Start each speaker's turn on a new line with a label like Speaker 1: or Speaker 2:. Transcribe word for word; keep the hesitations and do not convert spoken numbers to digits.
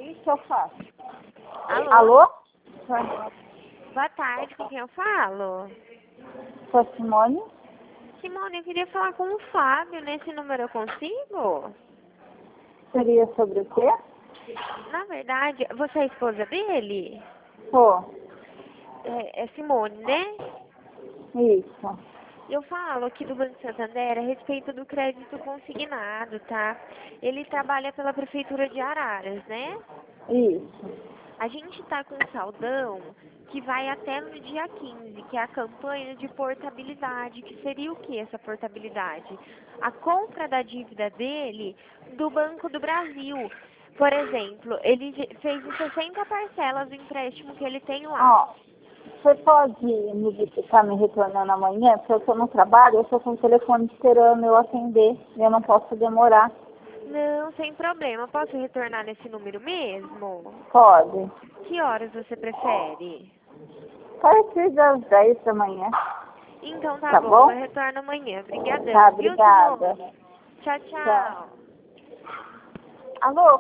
Speaker 1: que que eu faço?
Speaker 2: Alô?
Speaker 1: Alô?
Speaker 2: Boa tarde, com quem eu falo?
Speaker 1: Sou a Simone?
Speaker 2: Simone, eu queria falar com o Fábio. Nesse número eu consigo?
Speaker 1: Seria sobre o quê?
Speaker 2: Na verdade, você é a esposa dele?
Speaker 1: Pô,
Speaker 2: É, é Simone, né?
Speaker 1: isso.
Speaker 2: Eu falo aqui do Banco Santander a respeito do crédito consignado, tá? Ele trabalha pela Prefeitura de Araras, né?
Speaker 1: Isso.
Speaker 2: A gente tá com um saldão que vai até no dia quinze, que é a campanha de portabilidade. Que seria o que essa portabilidade? A compra da dívida dele do Banco do Brasil. Por exemplo, ele fez em sessenta parcelas o empréstimo que ele tem lá.
Speaker 1: Ó, você pode me estar me retornando amanhã? Porque eu estou no trabalho, eu estou com o telefone esperando eu atender. E eu não posso demorar.
Speaker 2: Não, sem problema. Posso retornar nesse número mesmo?
Speaker 1: Pode.
Speaker 2: Que horas você prefere?
Speaker 1: A partir das dez da manhã.
Speaker 2: Então tá,
Speaker 1: Tá
Speaker 2: bom,
Speaker 1: bom?
Speaker 2: eu retorno amanhã. Obrigadão,
Speaker 1: Tá,
Speaker 2: viu,
Speaker 1: obrigada.
Speaker 2: Simone? Tchau,
Speaker 1: Tchau.
Speaker 2: tchau.
Speaker 1: Alô?